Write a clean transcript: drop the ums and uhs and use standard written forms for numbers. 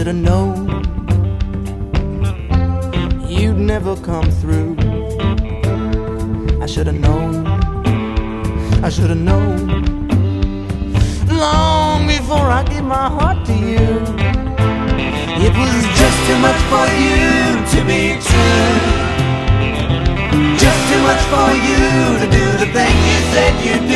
should have known you'd never come through. I should have known, I should have known long before I gave my heart to you. It was just too much for you to be true, just too much for you to do the thing you said you'd do.